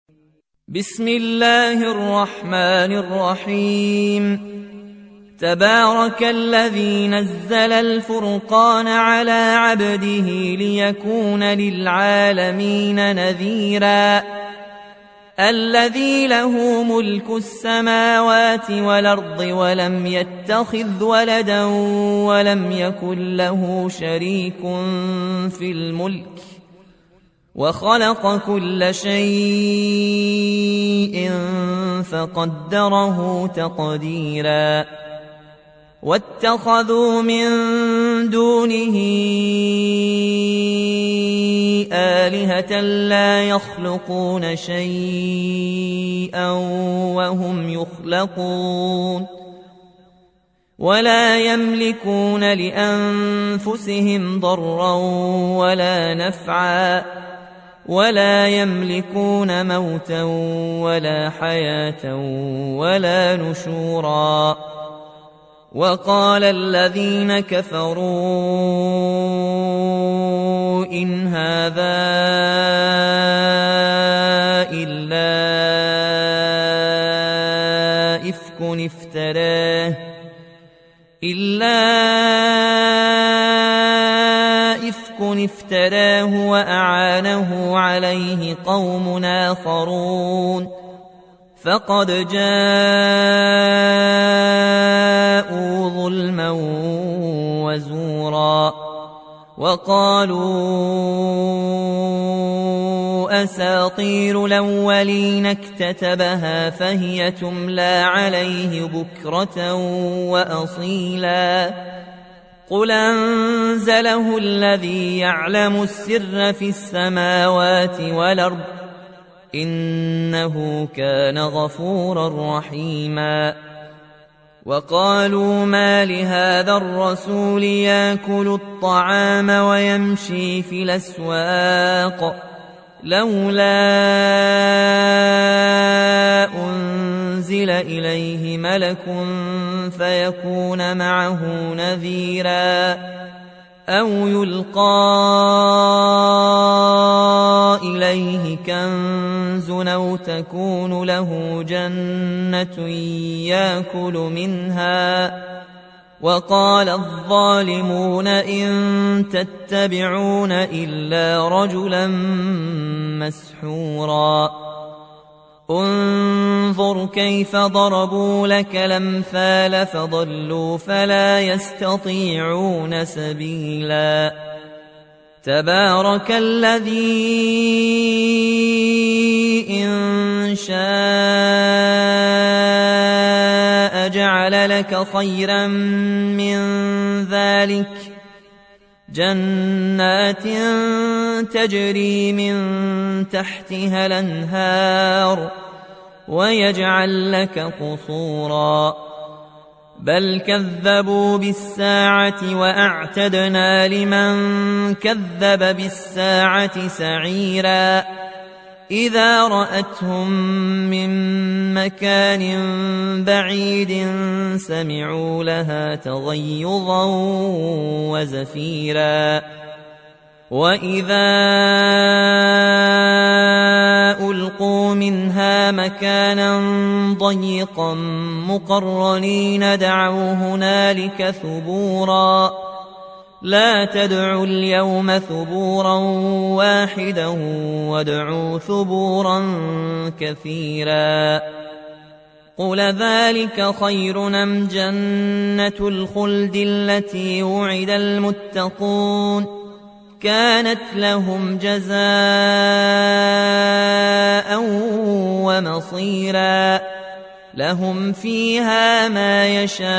بسم الله الرحمن الرحيم تبارك الذي نزل الفرقان على عبده ليكون للعالمين نذيرا الذي له ملك السماوات والأرض ولم يتخذ ولدا ولم يكن له شريك في الملك وخلق كل شيء فقدره تقديرا واتخذوا من دونه آلهة لا يخلقون شيئا وهم يخلقون ولا يملكون لأنفسهم ضرا ولا نفعا ولا يملكون موتا ولا حياة ولا نشورا وقال الذين كفروا إن هذا إلا إفك افتراه وأعانه عليه قوم آخرون فقد جاءوا ظلما وزورا وقالوا أساطير الأولين اكتتبها فهي تملى عليه بكرة وأصيلا قل أنزله الذي يعلم السر في السماوات والأرض إنه كان غفورا رحيما وقالوا ما لهذا الرسول يأكل الطعام ويمشي في الأسواق لولا أنزل إليه ملك فيكون معه نذيرا أو يلقى إليه كنز أو تكون له جنة يأكل منها وقال الظالمون إن تتبعون إلا رجلا مسحورا انظر كيف ضربوا لك الأمثال فضلوا فلا يستطيعون سبيلا تبارك الذي إن شاء جعل لك خيرا من ذلك جنات تجري من تحتها الأنهار ويجعل لك قصورا بل كذبوا بالساعة وأعتدنا لمن كذب بالساعة سعيرا إذا رأتهم من مكان بعيد سمعوا لها تغيظا وزفيرا وإذا ألقوا منها مكانا ضيقا مقرنين دعوا هنالك ثبورا لا تدعوا اليوم ثبورا واحدا وادعوا ثبورا كثيرا قل ذلك خير أم جنة الخلد التي وعد المتقون كانت لهم جزاء ومصيرا لهم فيها ما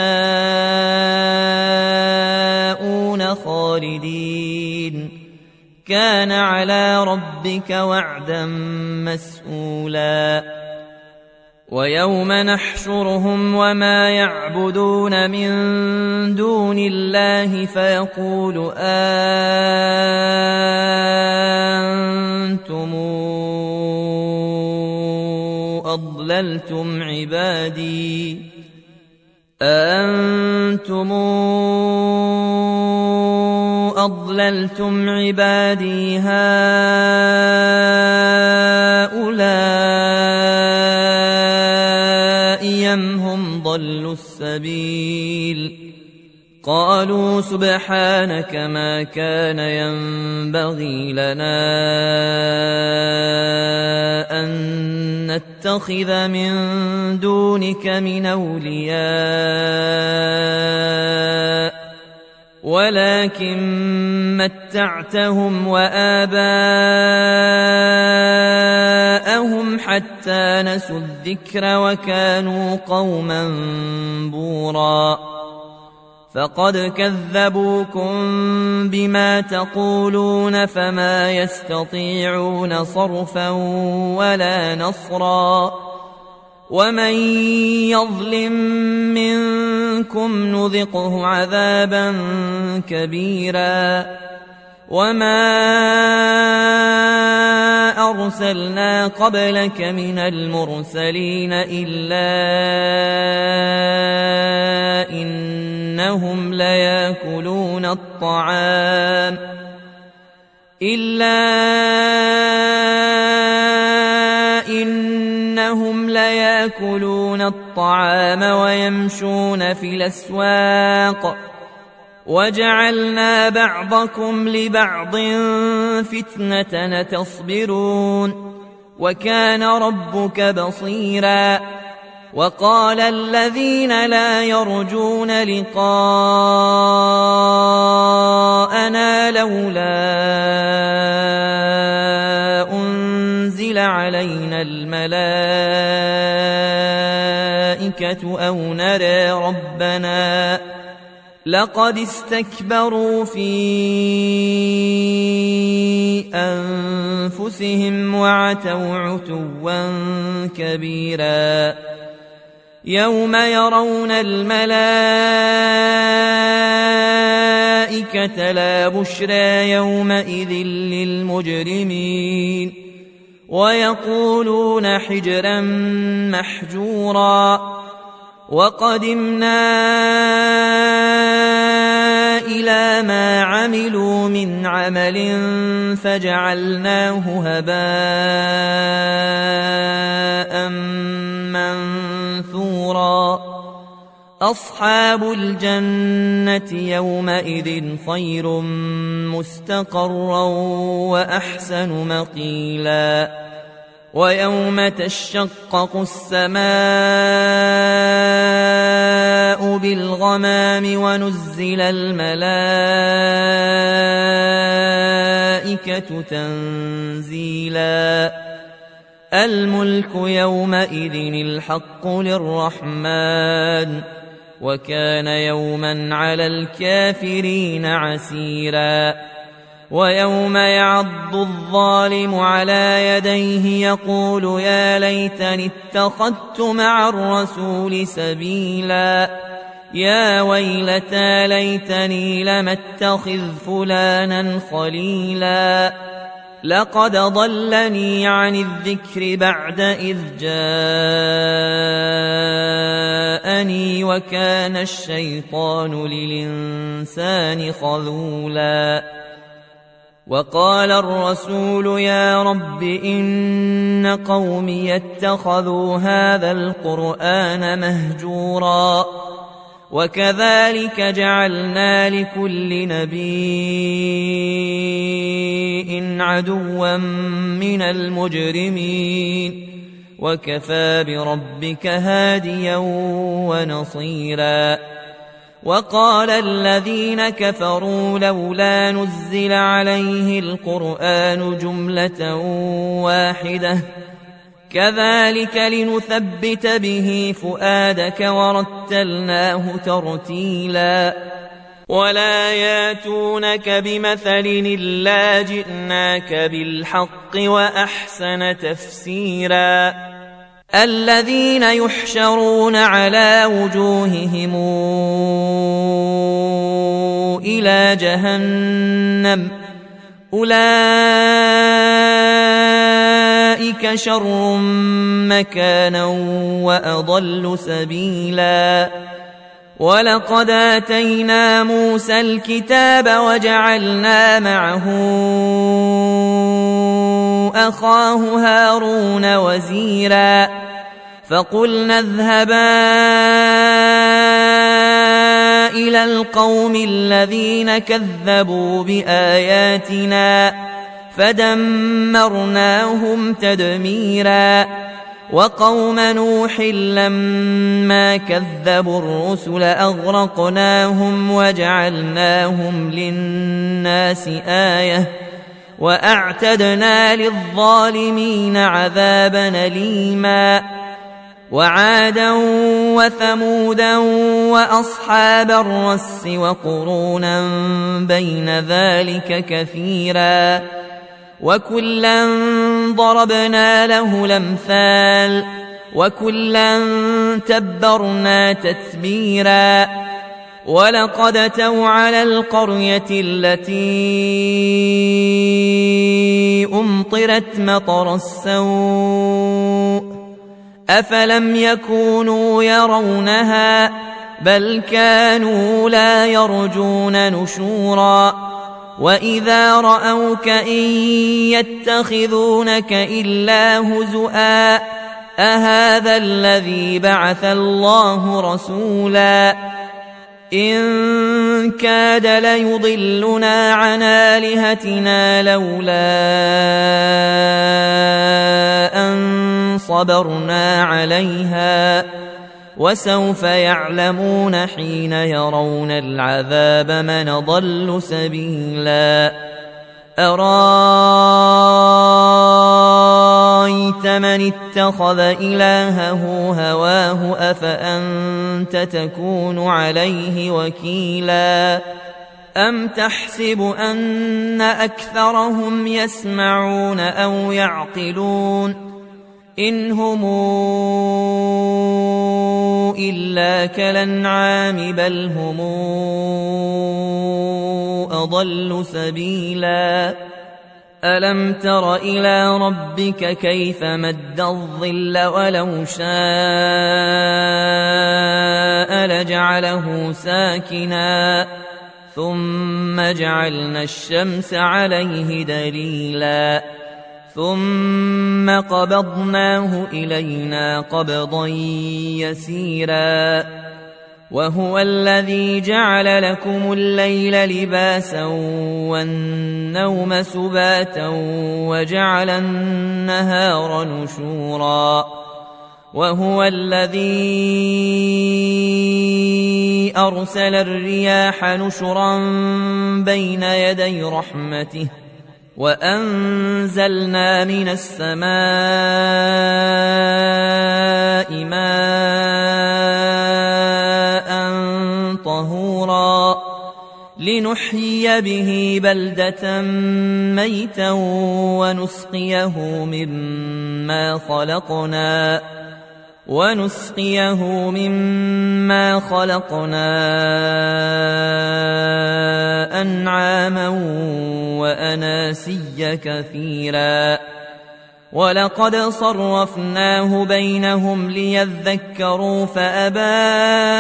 يشاءون خالدين كان على ربك وعدا مسئولا ويوم نحشرهم وما يعبدون من دون الله فيقول أنتم أضللتم عبادي أأنتم أضللتم عبادي هؤلاء أم هم ضلوا السبيل قالوا سبحانك ما كان ينبغي لنا أن نتخذ من دونك من أولياء ولكن متعتهم وآباءهم حتى نسوا الذكر وكانوا قوما بورا فقد كذبوكم بما تقولون فما يستطيعون صرفا ولا نصرا ومن يظلم منكم نذقه عذابا كبيرا وما أرسلنا قبلك من المرسلين إلا إنهم ليأكلون الطعام ويمشون في الأسواق وجعلنا بعضكم لبعض فتنة تصبرون وكان ربك بصيرا وقال الذين لا يرجون لقاءنا لولا أنزل علينا الملائكة أو نرى ربنا لقد استكبروا في أنفسهم وعتوا عتوا كبيرا يوم يرون الملائكة لا بشرى يومئذ للمجرمين ويقولون حجرا محجورا وقدمنا إلى ما عملوا من عمل فجعلناه هباء منثورا أصحاب الجنة يومئذ خير مستقرا وأحسن مقيلا ويوم تشقق السماء بالغمام ونزل الملائكة تنزيلا الملك يومئذ الحق للرحمن وكان يوما على الكافرين عسيرا ويوم يعض الظالم على يديه يقول يا ليتني اتخذت مع الرسول سبيلا يا ويلتى ليتني لم اتخذ فلانا خليلا لقد ضلني عن الذكر بعد إذ جاءني وكان الشيطان للإنسان خذولا وقال الرسول يا رب إن قومي اتخذوا هذا القرآن مهجورا وكذلك جعلنا لكل نبي عدوا من المجرمين وكفى بربك هاديا ونصيرا وقال الذين كفروا لولا نزل عليه القرآن جملة واحدة كذلك لنثبت به فؤادك ورتلناه ترتيلا ولا ياتونك بمثل إلا جئناك بالحق وأحسن تفسيرا الذين يحشرون على وجوههم إلى جهنم أولئك شر مكانا وأضل سبيلا ولقد آتينا موسى الكتاب وجعلنا معه أخاه هارون وزيرا فقلنا اذهبا إلى القوم الذين كذبوا بآياتنا فدمرناهم تدميرا وقوم نوح لما كذبوا الرسل أغرقناهم وجعلناهم للناس آية وأعتدنا للظالمين عذابا أليما وعادا وثمودا وأصحاب الرس وقرونا بين ذلك كثيرا وكلا ضربنا له الأمثال وكلا تبرنا تتبيرا ولقد أتوا على القرية التي أمطرت مطر السوء أفلم يكونوا يرونها بل كانوا لا يرجون نشورا وإذا رأوك إن يتخذونك إلا هزؤا أهذا الذي بعث الله رسولا إن كاد ليضلنا عن آلهتنا لولا أن صبرنا عليها وسوف يعلمون حين يرون العذاب من ضل سبيلا أرأيت من اتخذ إلهه هواه أفأنت تكون عليه وكيلا أم تحسب أن أكثرهم يسمعون أو يعقلون إن هم إلا كالأنعام بل هم أضل سبيلا ألم تر إلى ربك كيف مد الظل ولو شاء لجعله ساكنا ثم جعلنا الشمس عليه دليلا ثم قبضناه إلينا قبضا يسيرا وهو الذي جعل لكم الليل لباسا والنوم سباتا وجعل النهار نشورا وهو الذي أرسل الرياح نشرا بين يدي رحمته وأنزلنا من السماء ماء طهورا لنحيي به بلدة ميتا ونسقيه مما خلقنا أنعاما وأناسيا كثيرا ولقد صرفناه بينهم ليذكروا فأبى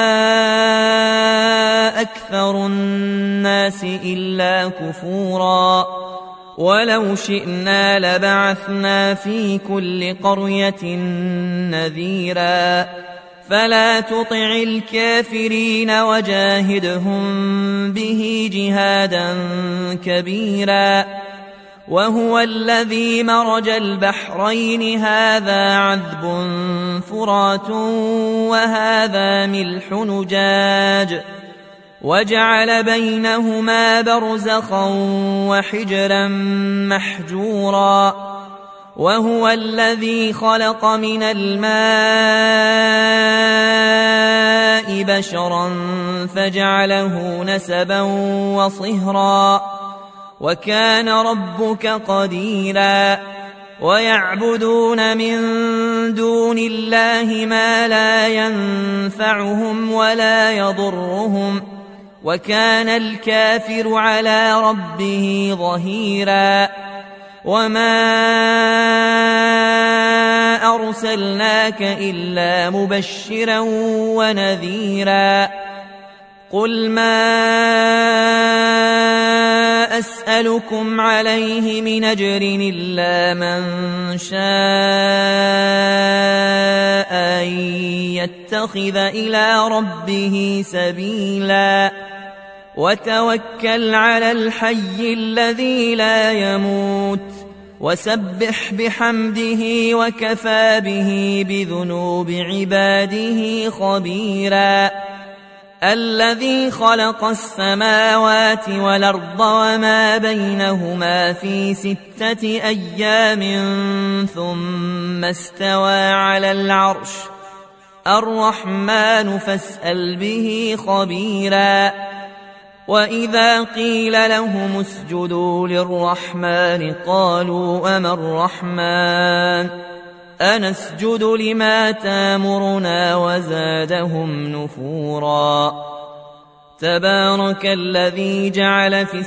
أكثر الناس إلا كفورا ولو شئنا لبعثنا في كل قرية نذيرا فلا تطع الكافرين وجاهدهم به جهادا كبيرا وهو الذي مرج البحرين هذا عذب فرات وهذا ملح نجاج وجعل بينهما برزخا وحجرا محجورا وهو الذي خلق من الماء بشرا فجعله نسبا وصهرا وكان ربك قديرا ويعبدون من دون الله ما لا ينفعهم ولا يضرهم وكان الكافر على ربه ظهيرا وما أرسلناك إلا مبشرا ونذيرا قل ما أسألكم عليه من أجر إلا من شاء أن يتخذ إلى ربه سبيلا وتوكل على الحي الذي لا يموت وسبح بحمده وكفى به بذنوب عباده خبيرا الذي خلق السماوات والأرض وما بينهما في 6 أيام ثم استوى على العرش الرحمن فاسأل به خبيرا وإذا قيل لهم اسجدوا للرحمن قالوا أما الرحمن أنسجد لما تامرنا وزادهم نفورا تبارك الذي جعل في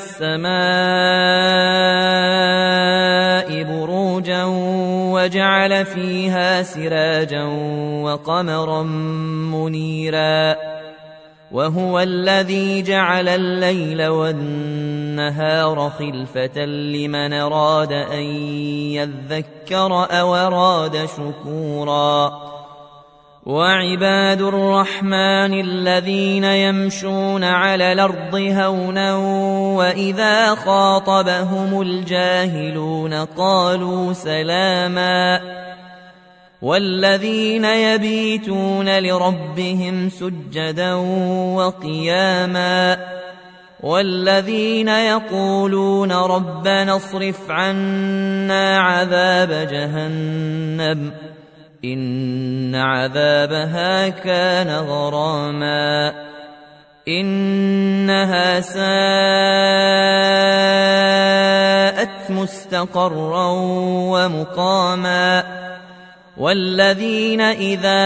السماء بروجا وجعل فيها سراجا وقمرا منيرا وهو الذي جعل الليل والنهار خلفة لمن أراد أن يذكر أو أراد شكورا وعباد الرحمن الذين يمشون على الأرض هونا وإذا خاطبهم الجاهلون قالوا سلاما والذين يبيتون لربهم سجدا وقياما والذين يقولون ربنا اصرف عنا عذاب جهنم إن عذابها كان غراما إنها ساءت مستقرا ومقاما والذين إذا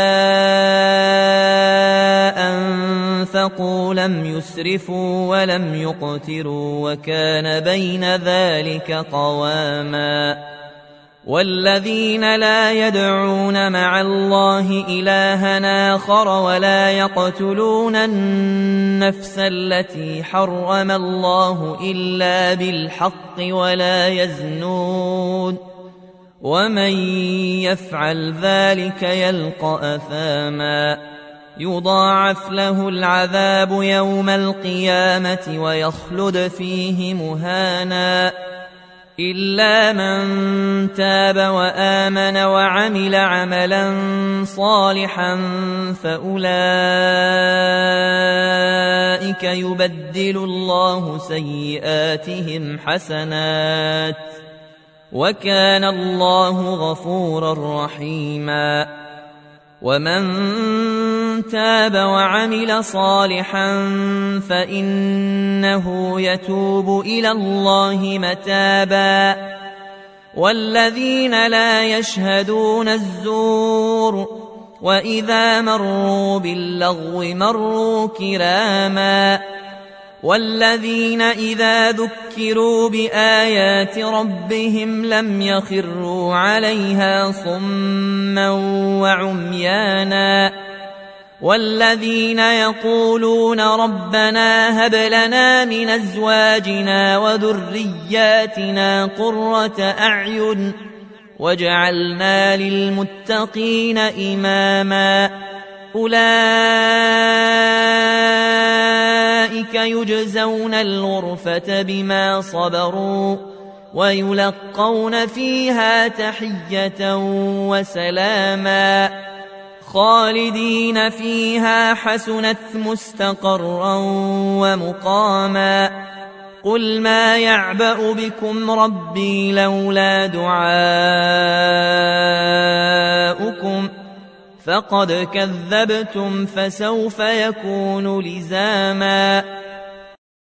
أنفقوا لم يسرفوا ولم يقتروا وكان بين ذلك قواما والذين لا يدعون مع الله إلها آخر ولا يقتلون النفس التي حرم الله إلا بالحق ولا يزنون ومن يفعل ذلك يلقى أثاما يضاعف له العذاب يوم القيامة ويخلد فيه مهانا إلا من تاب وآمن وعمل عملا صالحا فأولئك يبدل الله سيئاتهم حسنات وكان الله غفورا رحيما ومن تاب وعمل صالحا فإنه يتوب إلى الله متابا والذين لا يشهدون الزور وإذا مروا باللغو مروا كراما والذين إذا ذكروا بآيات ربهم لم يخروا عليها صما وعميانا والذين يقولون ربنا هب لنا من أزواجنا وذرياتنا قرة أعين واجعلنا للمتقين إماما أولئك يجزون الغرفة بما صبروا ويلقون فيها تحية وسلاما خالدين فيها حسنت مستقرا ومقاما قل ما يعبأ بكم ربي لولا دعاؤكم فقد كذبتم فسوف يكون لزاما